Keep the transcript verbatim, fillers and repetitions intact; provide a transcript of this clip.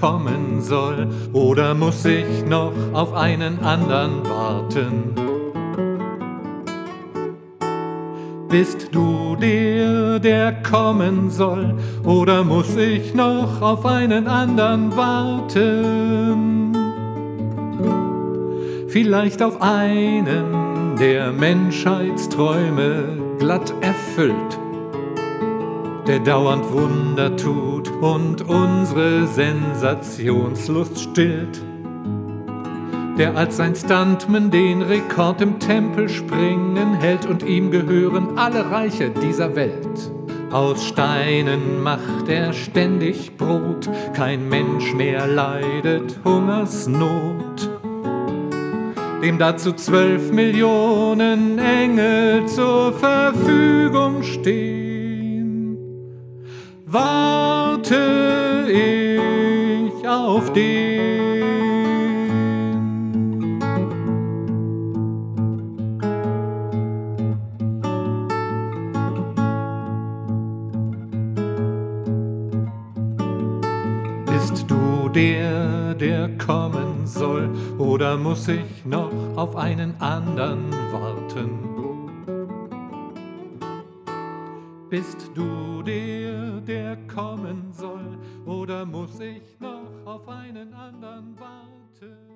kommen soll? Oder muss ich noch auf einen anderen warten? Bist du der, der kommen soll? Oder muss ich noch auf einen anderen warten? Vielleicht auf einen, der Menschheitsträume glatt erfüllt, der dauernd Wunder tut und unsere Sensationslust stillt, der als sein Stuntman den Rekord im Tempelspringen hält und ihm gehören alle Reiche dieser Welt. Aus Steinen macht er ständig Brot, kein Mensch mehr leidet Hungersnot, dem dazu zwölf Millionen Engel zur Verfügung stehen. Warte ich auf den. Bist du der, der kommen soll, oder muss ich noch auf einen anderen warten? Bist du der, der kommen soll, oder muss ich noch auf einen anderen warten?